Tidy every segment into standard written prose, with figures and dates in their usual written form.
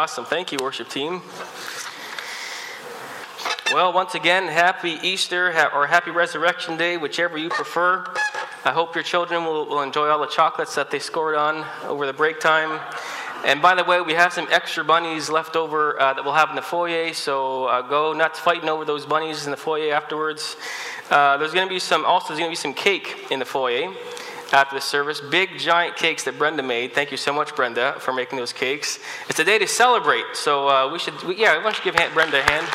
Awesome. Thank you, worship team. Well, once again, happy Easter or happy Resurrection Day, whichever you prefer. I hope your children will enjoy all the chocolates that they scored on over the break time. And by the way, we have some extra bunnies left over that we'll have in the foyer, so go nuts fighting over those bunnies in the foyer afterwards. There's going to be some cake in the foyer after the service. Big, giant cakes that Brenda made. Thank you so much, Brenda, for making those cakes. It's a day to celebrate, so why don't you give Brenda a hand?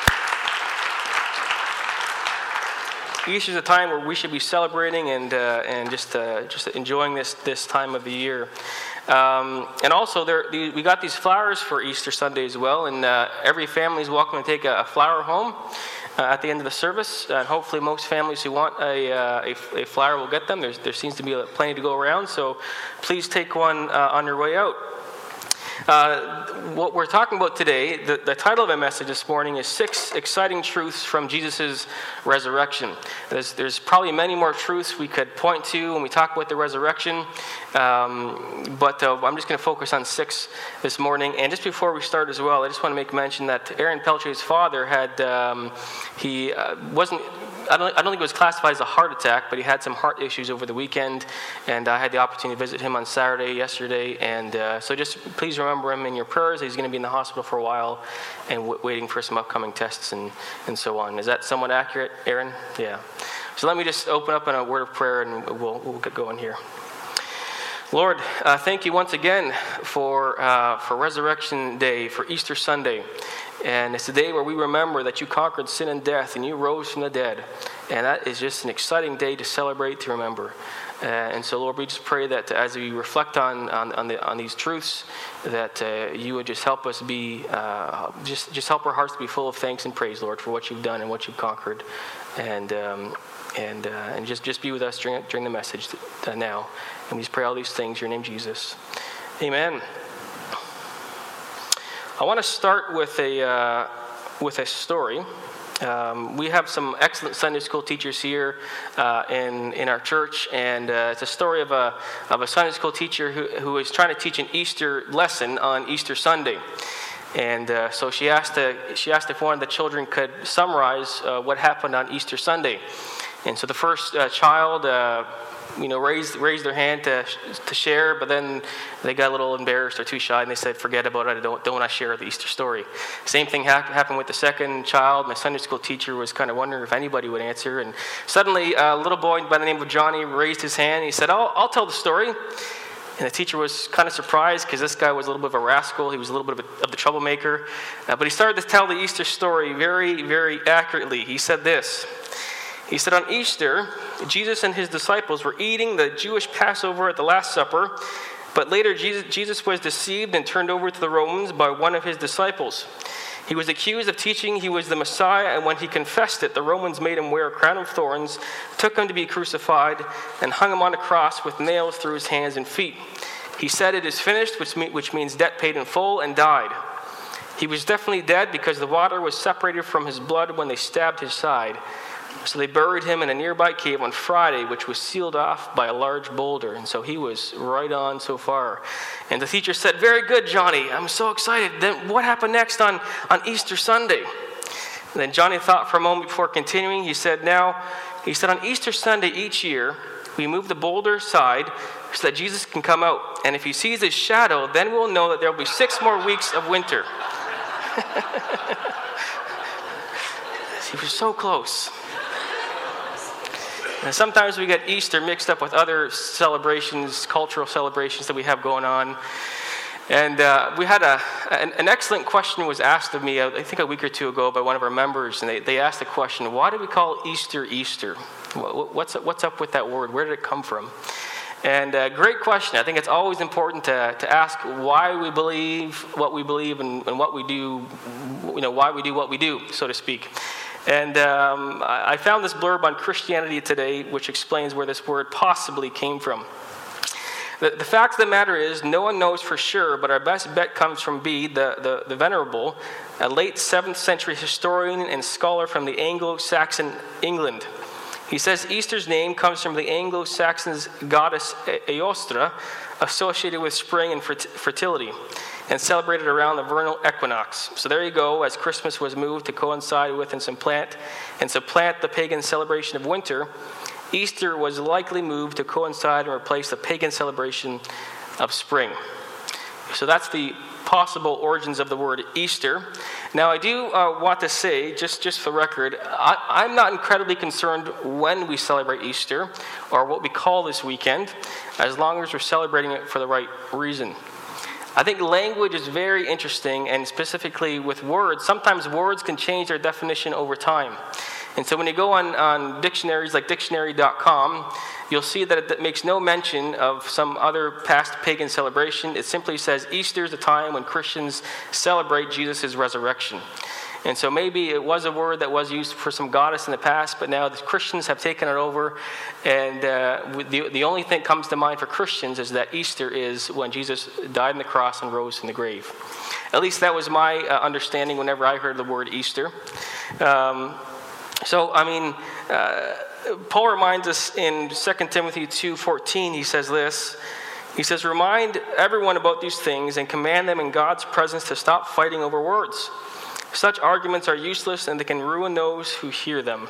Easter's a time where we should be celebrating and just enjoying this time of the year. And also, we got these flowers for Easter Sunday as well, and every family is welcome to take a flower home at the end of the service. And hopefully most families who want a flower will get them. There seems to be plenty to go around, so please take one on your way out. What we're talking about today, the title of my message this morning is 6 Exciting Truths from Jesus' Resurrection. There's probably many more truths we could point to when we talk about the resurrection, but I'm just going to focus on 6 this morning. And just before we start as well, I just want to make mention that Aaron Peltier's father I don't think it was classified as a heart attack, but he had some heart issues over the weekend, and I had the opportunity to visit him on yesterday, and so just please remember him in your prayers. He's going to be in the hospital for a while and waiting for some upcoming tests and so on. Is that somewhat accurate, Aaron? Yeah. So let me just open up in a word of prayer, and we'll get going here. Lord, thank you once again for Resurrection Day, for Easter Sunday. And it's a day where we remember that you conquered sin and death and you rose from the dead. And that is just an exciting day to celebrate, to remember. And so, Lord, we just pray that as we reflect on these truths, that you would just help us be, just help our hearts to be full of thanks and praise, Lord, for what you've done and what you've conquered. And just be with us during the message now. And we just pray all these things in your name, Jesus. Amen. I want to start with a story. We have some excellent Sunday school teachers here in our church, and it's a story of a Sunday school teacher who is trying to teach an Easter lesson on Easter Sunday. And so she asked if one of the children could summarize what happened on Easter Sunday. And so the first child raised their hand to share, but then they got a little embarrassed or too shy, and they said, "Forget about it. I don't want to share the Easter story." Same thing happened with the second child. My Sunday school teacher was kind of wondering if anybody would answer, and suddenly a little boy by the name of Johnny raised his hand. He said, "I'll tell the story." And the teacher was kind of surprised because this guy was a little bit of a rascal. He was a little bit of the troublemaker, but he started to tell the Easter story very, very accurately. He said this. He said, on Easter, Jesus and his disciples were eating the Jewish Passover at the Last Supper, but later Jesus was deceived and turned over to the Romans by one of his disciples. He was accused of teaching he was the Messiah, and when he confessed it, the Romans made him wear a crown of thorns, took him to be crucified, and hung him on a cross with nails through his hands and feet. He said, "It is finished," which means debt paid in full, and died. He was definitely dead because the water was separated from his blood when they stabbed his side. So they buried him in a nearby cave on Friday, which was sealed off by a large boulder. And so he was right on so far. And the teacher said, "Very good, Johnny. I'm so excited. Then what happened next on Easter Sunday?" And then Johnny thought for a moment before continuing. He said, on Easter Sunday each year, we move the boulder aside so that Jesus can come out. And if he sees his shadow, then we'll know that there will be 6 more weeks of winter. He was so close. And sometimes we get Easter mixed up with other celebrations, cultural celebrations that we have going on. And we had an excellent question was asked of me, I think a week or two ago, by one of our members. And they asked the question, why do we call Easter Easter? What's up with that word? Where did it come from? And great question. I think it's always important to ask why we believe what we believe and what we do, why we do what we do, so to speak. And I found this blurb on Christianity Today, which explains where this word possibly came from. The fact of the matter is, no one knows for sure, but our best bet comes from Bede, the Venerable, a late 7th century historian and scholar from the Anglo-Saxon England. He says Easter's name comes from the Anglo-Saxons goddess Eostre, associated with spring and fertility. and celebrated around the vernal equinox. So there you go, as Christmas was moved to coincide with and supplant the pagan celebration of winter, Easter was likely moved to coincide and replace the pagan celebration of spring. So that's the possible origins of the word Easter. Now, I do want to say, just for record, I'm not incredibly concerned when we celebrate Easter or what we call this weekend, as long as we're celebrating it for the right reason. I think language is very interesting, and specifically with words, sometimes words can change their definition over time. And so when you go on dictionaries like dictionary.com, you'll see that it makes no mention of some other past pagan celebration. It simply says Easter is a time when Christians celebrate Jesus' resurrection. And so maybe it was a word that was used for some goddess in the past, but now the Christians have taken it over. And the only thing that comes to mind for Christians is that Easter is when Jesus died on the cross and rose from the grave. At least that was my understanding whenever I heard the word Easter. Paul reminds us in 2 Timothy 2:14, he says this. He says, "Remind everyone about these things and command them in God's presence to stop fighting over words. Such arguments are useless and they can ruin those who hear them."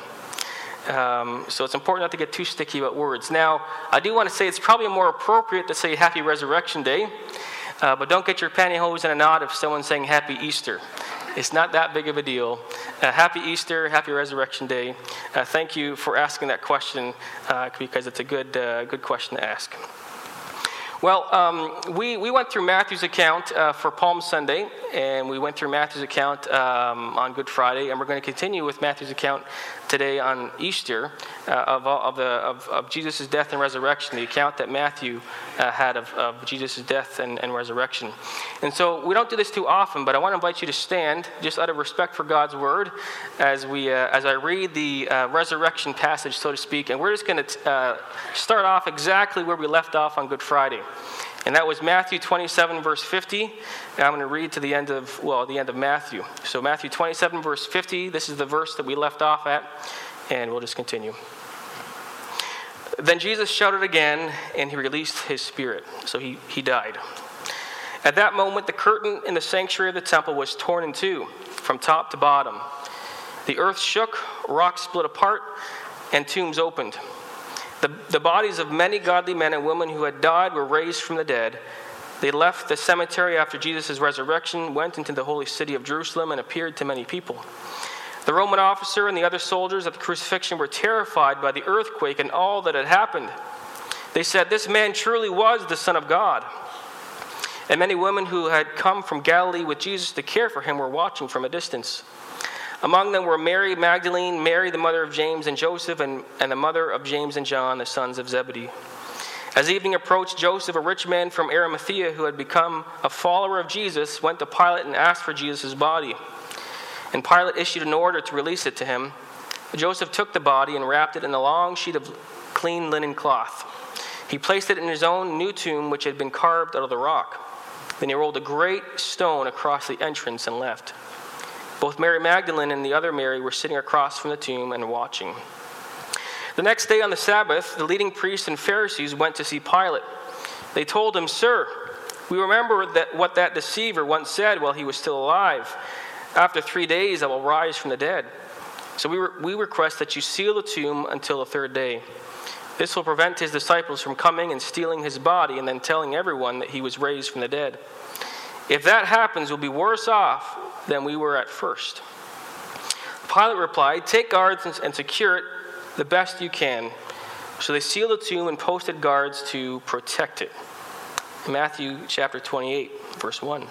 So it's important not to get too sticky about words. Now, I do want to say it's probably more appropriate to say Happy Resurrection Day, but don't get your pantyhose in a knot if someone's saying Happy Easter. It's not that big of a deal. Happy Easter, Happy Resurrection Day. Thank you for asking that question because it's a good question to ask. Well, we went through Matthew's account for Palm Sunday, and we went through Matthew's account on Good Friday, and we're going to continue with Matthew's account today on Easter of Jesus' death and resurrection, the account that Matthew had of Jesus' death and resurrection. And so we don't do this too often, but I want to invite you to stand, just out of respect for God's Word, as I read the resurrection passage, so to speak, and we're just going to start off exactly where we left off on Good Friday. And that was Matthew 27, verse 50. And I'm going to read to the end of Matthew. So Matthew 27, verse 50, this is the verse that we left off at, and we'll just continue. "Then Jesus shouted again, and he released his spirit." So he died. "At that moment, the curtain in the sanctuary of the temple was torn in two, from top to bottom. The earth shook, rocks split apart, and tombs opened. The bodies of many godly men and women who had died were raised from the dead. They left the cemetery after Jesus' resurrection, went into the holy city of Jerusalem, and appeared to many people. The Roman officer and the other soldiers at the crucifixion were terrified by the earthquake and all that had happened. They said, 'This man truly was the Son of God.' And many women who had come from Galilee with Jesus to care for him were watching from a distance. Among them were Mary Magdalene, Mary the mother of James and Joseph, and the mother of James and John, the sons of Zebedee. As evening approached, Joseph, a rich man from Arimathea who had become a follower of Jesus, went to Pilate and asked for Jesus' body. And Pilate issued an order to release it to him. Joseph took the body and wrapped it in a long sheet of clean linen cloth. He placed it in his own new tomb, which had been carved out of the rock. Then he rolled a great stone across the entrance and left. Both Mary Magdalene and the other Mary were sitting across from the tomb and watching. The next day on the Sabbath, the leading priests and Pharisees went to see Pilate. They told him, 'Sir, we remember what that deceiver once said while he was still alive. After 3 days I will rise from the dead. So we request that you seal the tomb until the third day. This will prevent his disciples from coming and stealing his body and then telling everyone that he was raised from the dead. If that happens, we'll be worse off than we were at first.' Pilate replied, 'Take guards and secure it the best you can.' So they sealed the tomb and posted guards to protect it." Matthew chapter 28, verse 1.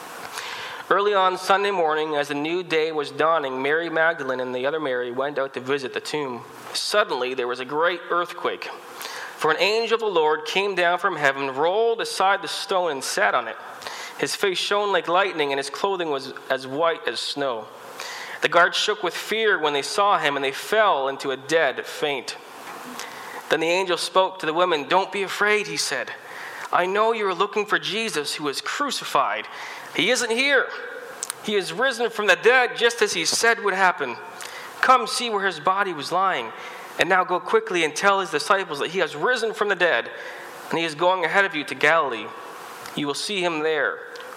Early on Sunday morning, as the new day was dawning, Mary Magdalene and the other Mary went out to visit the tomb. Suddenly there was a great earthquake. For an angel of the Lord came down from heaven, rolled aside the stone, and sat on it. His face shone like lightning, and his clothing was as white as snow. The guards shook with fear when they saw him, and they fell into a dead faint. Then the angel spoke to the women. "Don't be afraid," he said. "I know you are looking for Jesus who was crucified. He isn't here. He is risen from the dead, just as he said would happen. Come see where his body was lying. And now go quickly and tell his disciples that he has risen from the dead, and he is going ahead of you to Galilee. You will see him there.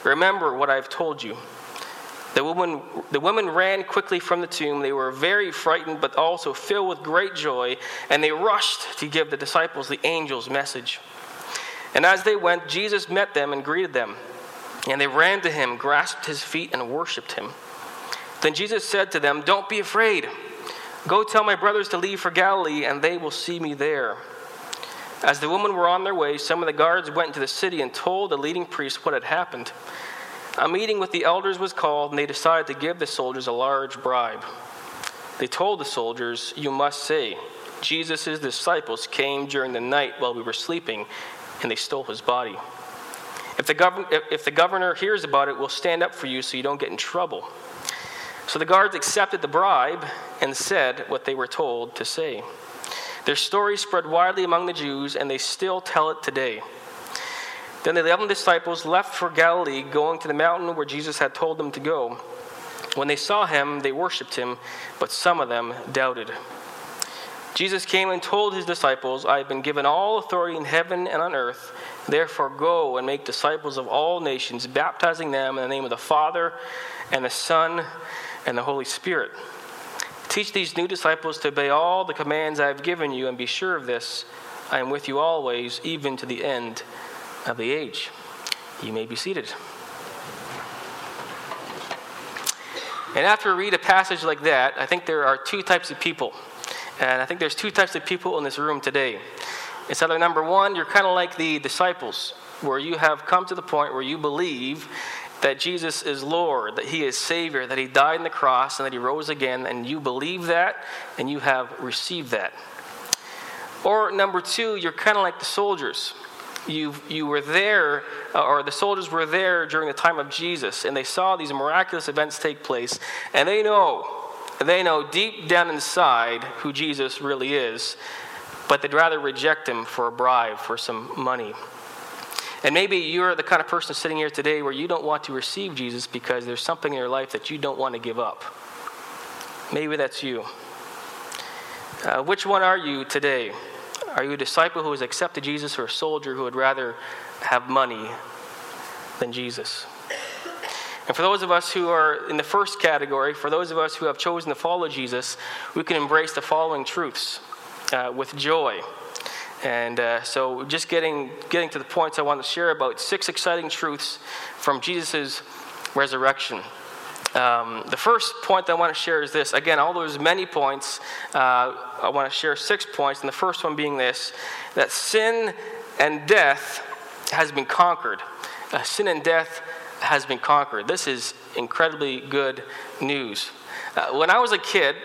remember what I've told you." The women ran quickly from the tomb. They were very frightened, but also filled with great joy, and they rushed to give the disciples the angel's message. And as they went, Jesus met them and greeted them. And they ran to him, grasped his feet, and worshipped him. Then Jesus said to them, "Don't be afraid. Go tell my brothers to leave for Galilee, and they will see me there." As the women were on their way, some of the guards went into the city and told the leading priests what had happened. A meeting with the elders was called, and they decided to give the soldiers a large bribe. They told the soldiers, "You must say, 'Jesus' disciples came during the night while we were sleeping, and they stole his body. If the governor hears about it, we'll stand up for you so you don't get in trouble.'" So the guards accepted the bribe and said what they were told to say. Their story spread widely among the Jews, and they still tell it today. Then the 11 disciples left for Galilee, going to the mountain where Jesus had told them to go. When they saw him, they worshipped him, but some of them doubted. Jesus came and told his disciples, "I have been given all authority in heaven and on earth. Therefore go and make disciples of all nations, baptizing them in the name of the Father and the Son and the Holy Spirit. Teach these new disciples to obey all the commands I have given you, and be sure of this, I am with you always, even to the end of the age." You may be seated. And after we read a passage like that, I think there are two types of people. And I think there's two types of people in this room today. It's either number one, you're kind of like the disciples, where you have come to the point where you believe that Jesus is Lord, that he is Savior, that he died on the cross, and that he rose again, and you believe that, and you have received that. Or number two, you're kind of like the soldiers. You were there, or the soldiers were there during the time of Jesus, and they saw these miraculous events take place, and they know deep down inside who Jesus really is, but they'd rather reject him for a bribe, for some money. And maybe you're the kind of person sitting here today where you don't want to receive Jesus because there's something in your life that you don't want to give up. Maybe that's you. Which one are you today? Are you a disciple who has accepted Jesus, or a soldier who would rather have money than Jesus? And for those of us who are in the first category, for those of us who have chosen to follow Jesus, we can embrace the following truths with joy. And so just getting to the points I want to share about 6 exciting truths from Jesus' resurrection. The first point I want to share is this. Again, all those many points, I want to share 6 points. And the first one being this, that sin and death has been conquered. Sin and death has been conquered. This is incredibly good news. When I was a kid,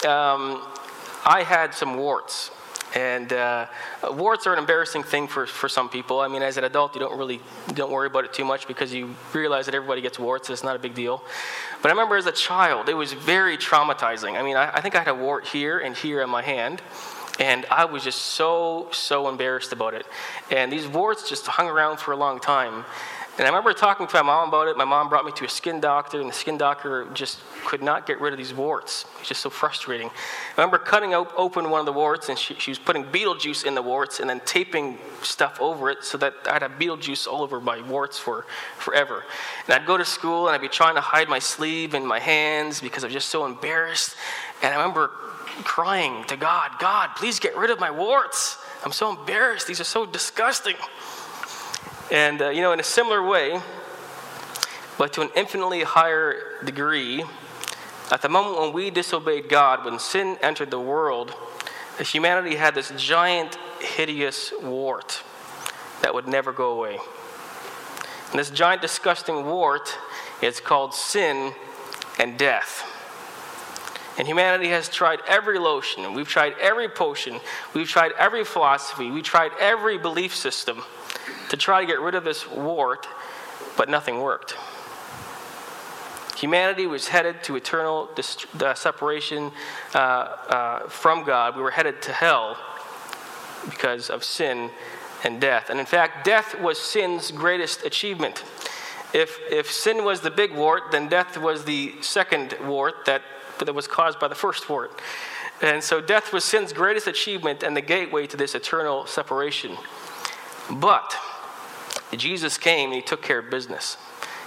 I had some warts. And warts are an embarrassing thing for some people. I mean, as an adult, you don't worry about it too much because you realize that everybody gets warts. It's not a big deal. But I remember as a child, it was very traumatizing. I mean, I think I had a wart here and here on my hand, and I was just so embarrassed about it. And these warts just hung around for a long time. And I remember talking to my mom about it. My mom brought me to a skin doctor, and the skin doctor just could not get rid of these warts. It's just so frustrating. I remember cutting open one of the warts, and she was putting beetle juice in the warts and then taping stuff over it so that I'd have beetle juice all over my warts for forever. And I'd go to school, and I'd be trying to hide my sleeve and my hands because I was just so embarrassed. And I remember crying to God, "God, please get rid of my warts. I'm so embarrassed. These are so disgusting." And, in a similar way, but to an infinitely higher degree, at the moment when we disobeyed God, when sin entered the world, humanity had this giant, hideous wart that would never go away. And this giant, disgusting wart is called sin and death. And humanity has tried every lotion, and we've tried every potion, we've tried every philosophy, we've tried every belief system to try to get rid of this wart, but nothing worked. Humanity was headed to eternal separation from God. We were headed to hell because of sin and death. And in fact, death was sin's greatest achievement. If sin was the big wart, then death was the second wart that was caused by the first wart. And so death was sin's greatest achievement and the gateway to this eternal separation. But Jesus came and he took care of business.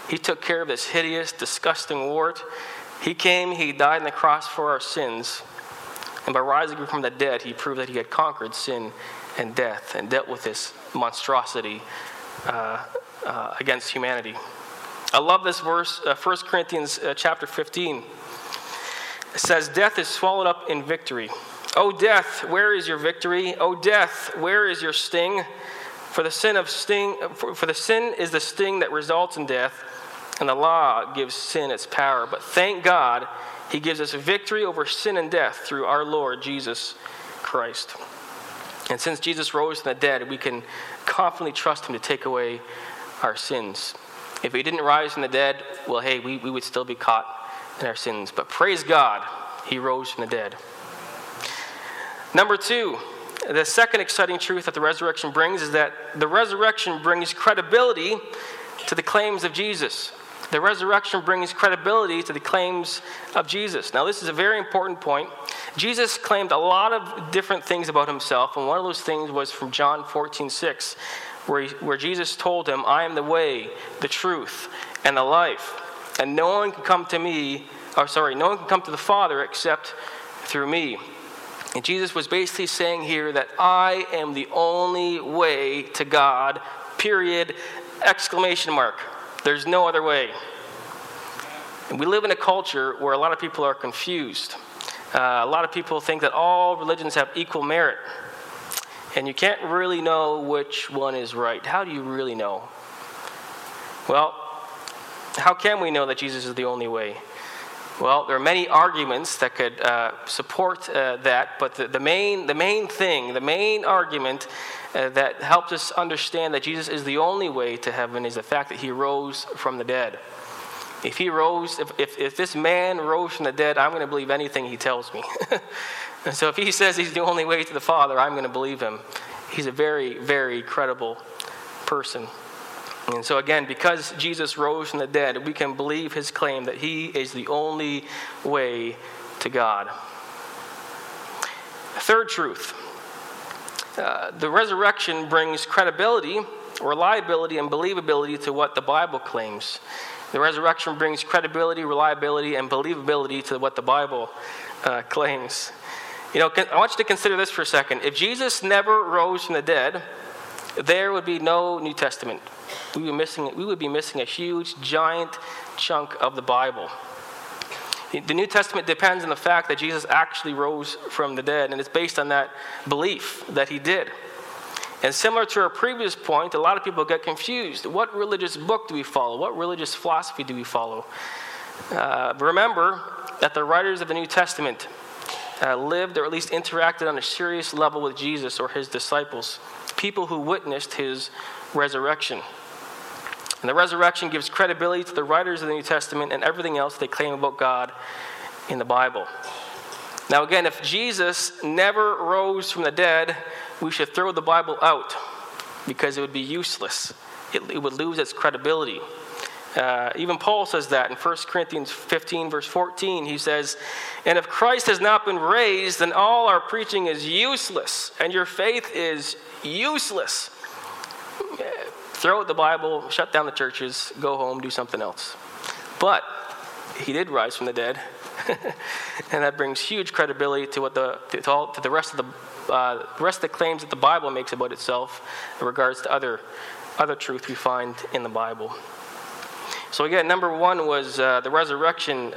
He took care of this hideous, disgusting wart. He came, he died on the cross for our sins. And by rising from the dead, he proved that he had conquered sin and death and dealt with this monstrosity against humanity. I love this verse, 1 Corinthians chapter 15. It says, "Death is swallowed up in victory. O death, where is your victory? O death, where is your sting? For the sin is the sting that results in death, and the law gives sin its power. But thank God, he gives us victory over sin and death through our Lord Jesus Christ." And since Jesus rose from the dead, we can confidently trust him to take away our sins. If he didn't rise from the dead, well, hey, we would still be caught in our sins. But praise God, he rose from the dead. Number 2, the second exciting truth that the resurrection brings is that the resurrection brings credibility to the claims of Jesus. The resurrection brings credibility to the claims of Jesus. Now, this is a very important point. Jesus claimed a lot of different things about himself, and one of those things was from John 14:6, where Jesus told him, "I am the way, the truth, and the life, and no one can come to the Father except through me." And Jesus was basically saying here that I am the only way to God, period, exclamation mark. There's no other way. And we live in a culture where a lot of people are confused. A lot of people think that all religions have equal merit. And you can't really know which one is right. How do you really know? Well, how can we know that Jesus is the only way? Well, there are many arguments that could support that, but the main argument that helps us understand that Jesus is the only way to heaven is the fact that he rose from the dead. If this man rose from the dead, I'm going to believe anything he tells me. And so if he says he's the only way to the Father, I'm going to believe him. He's a very, very credible person. And so again, because Jesus rose from the dead, we can believe his claim that he is the only way to God. Third truth. The resurrection brings credibility, reliability, and believability to what the Bible claims. The resurrection brings credibility, reliability, and believability to what the Bible claims. I want you to consider this for a second. If Jesus never rose from the dead, there would be no New Testament. We would be missing a huge, giant chunk of the Bible. The New Testament depends on the fact that Jesus actually rose from the dead, and it's based on that belief that he did. And similar to our previous point, a lot of people get confused. What religious book do we follow? What religious philosophy do we follow? Remember that the writers of the New Testament lived or at least interacted on a serious level with Jesus or his disciples, people who witnessed his resurrection. And the resurrection gives credibility to the writers of the New Testament and everything else they claim about God in the Bible. Now again, if Jesus never rose from the dead, we should throw the Bible out because it would be useless. It would lose its credibility. Even Paul says that in 1 Corinthians 15, verse 14. He says, "And if Christ has not been raised, then all our preaching is useless, and your faith is useless." Throw out the Bible, shut down the churches, go home, do something else. But he did rise from the dead, and that brings huge credibility to the rest of the claims that the Bible makes about itself in regards to other truth we find in the Bible. So again, number one was the resurrection.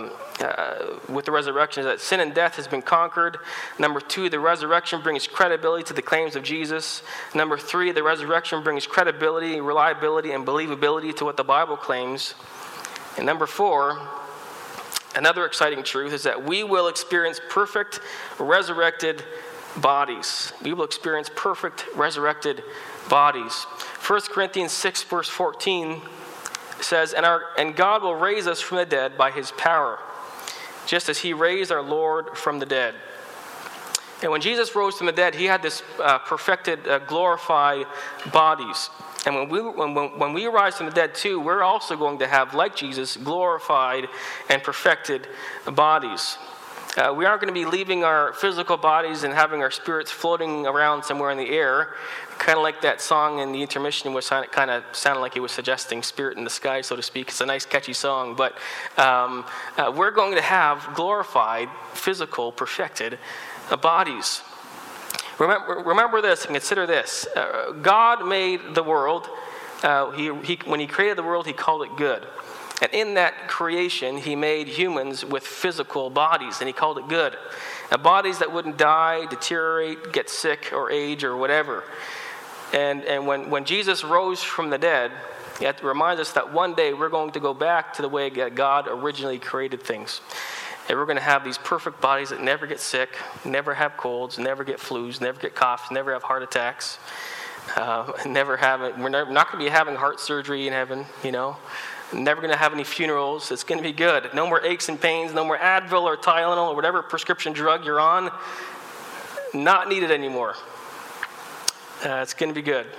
With the resurrection, is that sin and death has been conquered. Number two, the resurrection brings credibility to the claims of Jesus. Number three, the resurrection brings credibility, reliability, and believability to what the Bible claims. And number four, another exciting truth is that we will experience perfect resurrected bodies. We will experience perfect resurrected bodies. 1 Corinthians 6, verse 14 says, and God will raise us from the dead by his power, just as he raised our Lord from the dead. And when Jesus rose from the dead, he had this perfected, glorified bodies. And when we rise from the dead too, we're also going to have, like Jesus, glorified and perfected bodies. We aren't going to be leaving our physical bodies and having our spirits floating around somewhere in the air, kind of like that song in the intermission was kind of sounded like it was suggesting spirit in the sky, so to speak. It's a nice, catchy song, but we're going to have glorified, physical, perfected bodies. Remember this and consider this. God made the world. When he created the world, he called it good. And in that creation, he made humans with physical bodies, and he called it good. Bodies that wouldn't die, deteriorate, get sick, or age, or whatever. And when Jesus rose from the dead, it reminds us that one day we're going to go back to the way that God originally created things. And we're going to have these perfect bodies that never get sick, never have colds, never get flus, never get coughs, never have heart attacks. We're not going to be having heart surgery in heaven, Never going to have any funerals. It's going to be good. No more aches and pains. No more Advil or Tylenol or whatever prescription drug you're on. Not needed anymore. It's going to be good.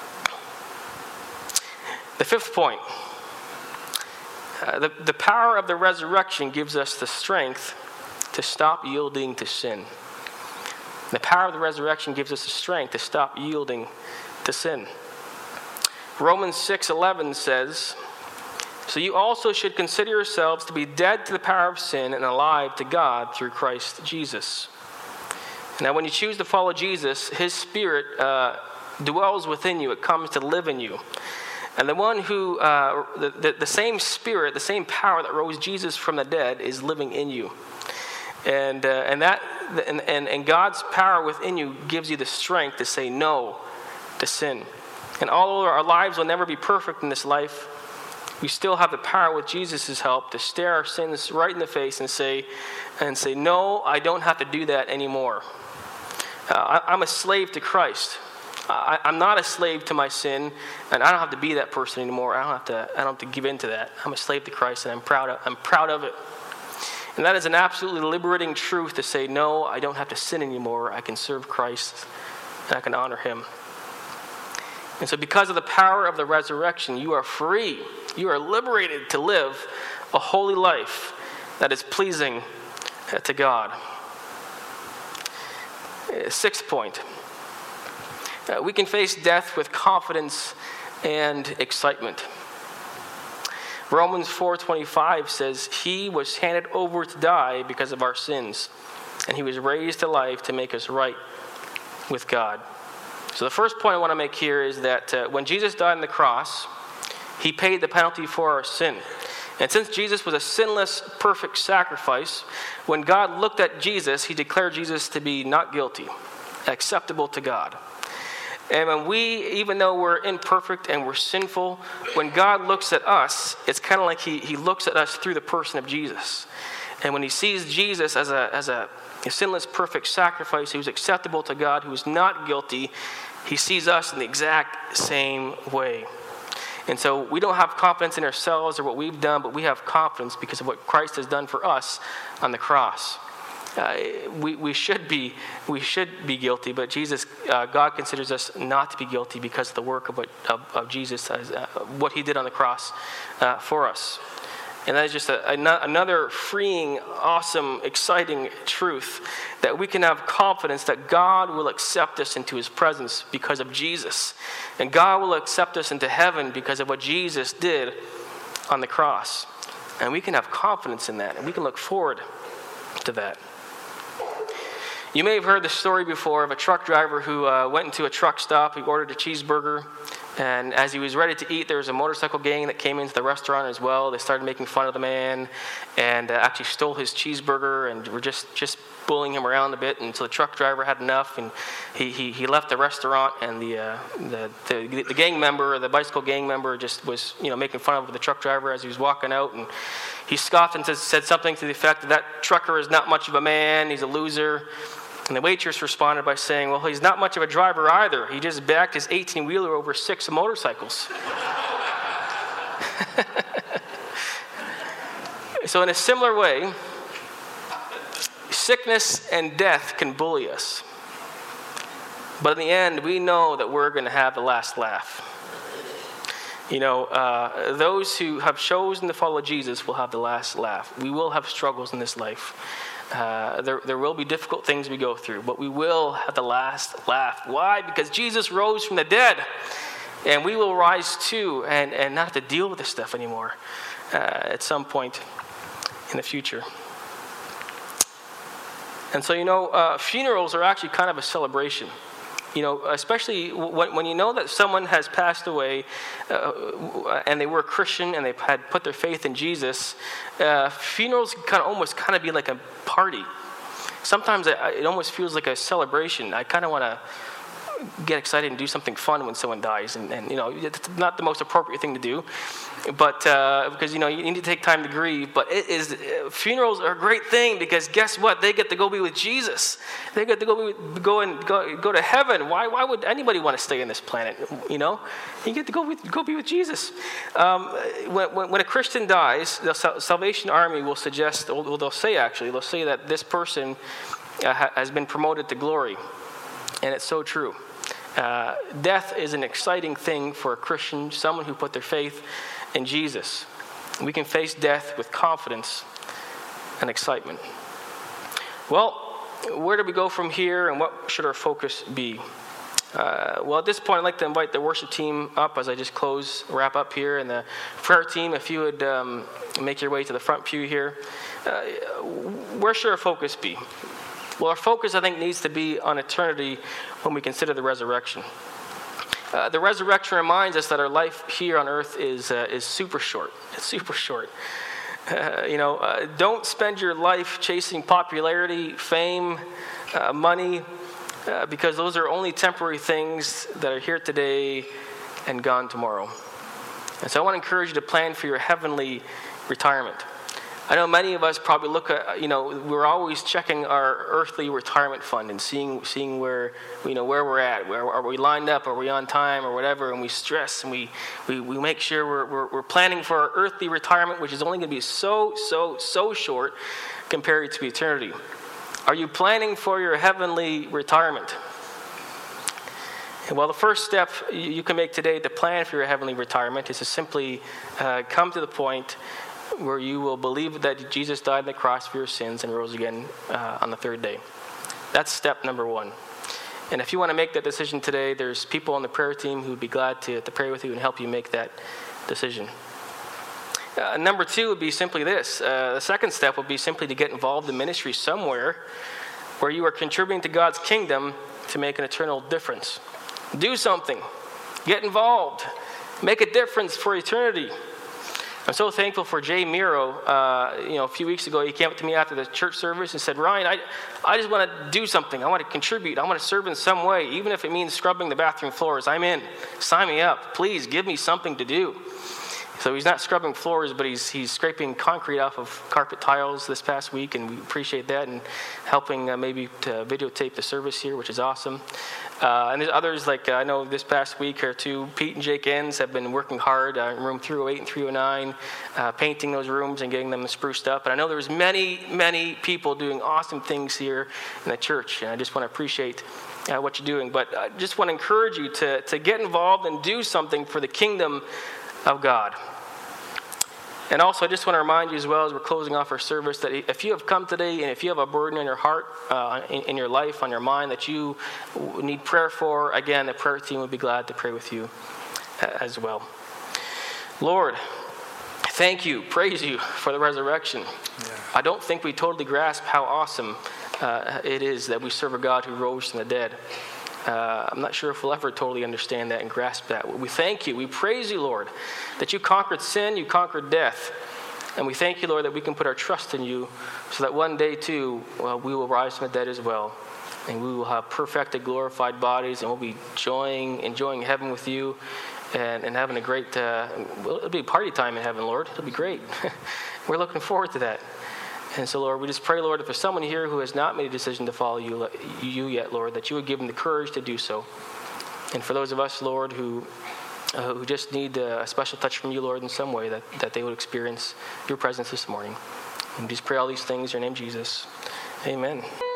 The fifth point. The power of the resurrection gives us the strength to stop yielding to sin. The power of the resurrection gives us the strength to stop yielding to sin. Romans 6:11 says, "So you also should consider yourselves to be dead to the power of sin and alive to God through Christ Jesus." Now, when you choose to follow Jesus, his Spirit dwells within you. It comes to live in you. And the one who, the same Spirit, the same power that rose Jesus from the dead is living in you. And God's power within you gives you the strength to say no to sin. And although our lives will never be perfect in this life, we still have the power with Jesus' help to stare our sins right in the face and say, no, I don't have to do that anymore. I'm a slave to Christ. I'm not a slave to my sin, and I don't have to be that person anymore. I don't have to give in to that. I'm a slave to Christ, and I'm proud of it. And that is an absolutely liberating truth to say, no, I don't have to sin anymore. I can serve Christ, and I can honor him. And so because of the power of the resurrection, you are free. You are liberated to live a holy life that is pleasing to God. Sixth point. We can face death with confidence and excitement. Romans 4:25 says, "He was handed over to die because of our sins, and he was raised to life to make us right with God." So the first point I want to make here is that when Jesus died on the cross, he paid the penalty for our sin. And since Jesus was a sinless, perfect sacrifice, when God looked at Jesus, he declared Jesus to be not guilty, acceptable to God. And when we, even though we're imperfect and we're sinful, when God looks at us, it's kind of like he looks at us through the person of Jesus. And when he sees Jesus as a sinless, perfect sacrifice who was acceptable to God, who was not guilty, he sees us in the exact same way. And so we don't have confidence in ourselves or what we've done, but we have confidence because of what Christ has done for us on the cross. We should be guilty, but God considers us not to be guilty because of the work of Jesus, what he did on the cross for us. And that is just another freeing, awesome, exciting truth that we can have confidence that God will accept us into his presence because of Jesus. And God will accept us into heaven because of what Jesus did on the cross. And we can have confidence in that, and we can look forward to that. You may have heard the story before of a truck driver who went into a truck stop. He ordered a cheeseburger. And as he was ready to eat, there was a motorcycle gang that came into the restaurant as well. They started making fun of the man and actually stole his cheeseburger and were just bullying him around a bit until the truck driver had enough. And he left the restaurant, and the gang member, the bicycle gang member, just was making fun of the truck driver as he was walking out. And he scoffed and said something to the effect that trucker is not much of a man, he's a loser. And the waitress responded by saying, well, he's not much of a driver either. He just backed his 18-wheeler over 6 motorcycles. So in a similar way, sickness and death can bully us. But in the end, we know that we're going to have the last laugh. Those who have chosen to follow Jesus will have the last laugh. We will have struggles in this life. There will be difficult things we go through, but we will have the last laugh. Why? Because Jesus rose from the dead, and we will rise too, and not have to deal with this stuff anymore at some point in the future. And so, funerals are actually kind of a celebration. Especially when you know that someone has passed away and they were a Christian and they had put their faith in Jesus, funerals can almost be like a party. Sometimes it almost feels like a celebration. I kind of want to get excited and do something fun when someone dies, and it's not the most appropriate thing to do, but because you need to take time to grieve. But funerals are a great thing, because guess what? They get to go be with Jesus. They get to go to heaven. Why would anybody want to stay on this planet? You get to go be with Jesus. When a Christian dies, the Salvation Army will suggest, well, they'll say that this person has been promoted to glory, and it's so true. Death is an exciting thing for a Christian, someone who put their faith in Jesus. We can face death with confidence and excitement. Well, where do we go from here, and what should our focus be? At this point, I'd like to invite the worship team up as I just wrap up here, and the prayer team, if you would make your way to the front pew here. Where should our focus be? Well, our focus, I think, needs to be on eternity when we consider the resurrection. The resurrection reminds us that our life here on earth is super short. It's super short. Don't spend your life chasing popularity, fame, money, because those are only temporary things that are here today and gone tomorrow. And so I want to encourage you to plan for your heavenly retirement. I know many of us probably look at, we're always checking our earthly retirement fund and seeing where, where we're at. Where are we lined up? Are we on time or whatever? And we stress and we make sure we're planning for our earthly retirement, which is only going to be so short compared to eternity. Are you planning for your heavenly retirement? Well, the first step you can make today to plan for your heavenly retirement is to simply come to the point where you will believe that Jesus died on the cross for your sins and rose again on the third day. That's step number one. And if you want to make that decision today, there's people on the prayer team who would be glad to pray with you and help you make that decision. Number two would be simply this. The second step would be simply to get involved in ministry somewhere where you are contributing to God's kingdom to make an eternal difference. Do something. Get involved. Make a difference for eternity. I'm so thankful for Jay Miro. A few weeks ago, he came up to me after the church service and said, "Ryan, I just want to do something. I want to contribute. I want to serve in some way, even if it means scrubbing the bathroom floors. I'm in. Sign me up. Please give me something to do." So he's not scrubbing floors, but he's scraping concrete off of carpet tiles this past week, and we appreciate that, and helping maybe to videotape the service here, which is awesome. And there's others, like I know this past week or two, Pete and Jake Enns have been working hard in room 308 and 309, painting those rooms and getting them spruced up. And I know there's many people doing awesome things here in the church, and I just want to appreciate what you're doing. But I just want to encourage you to get involved and do something for the kingdom of God. And also, I just want to remind you as well, as we're closing off our service, that if you have come today and if you have a burden in your heart, in your life, on your mind, that you need prayer for, again, the prayer team would be glad to pray with you as well. Lord, thank you, praise you for the resurrection. Yeah. I don't think we totally grasp how awesome it is that we serve a God who rose from the dead. I'm not sure if we'll ever totally understand that and grasp that. We thank you. We praise you, Lord, that you conquered sin, you conquered death. And we thank you, Lord, that we can put our trust in you so that one day, too, we will rise from the dead as well. And we will have perfected, glorified bodies, and we'll be enjoying heaven with you and having a great, it'll be party time in heaven, Lord. It'll be great. We're looking forward to that. And so, Lord, we just pray, Lord, if there's someone here who has not made a decision to follow you yet, Lord, that you would give them the courage to do so. And for those of us, Lord, who just need a special touch from you, Lord, in some way, that they would experience your presence this morning. And we just pray all these things in your name, Jesus. Amen.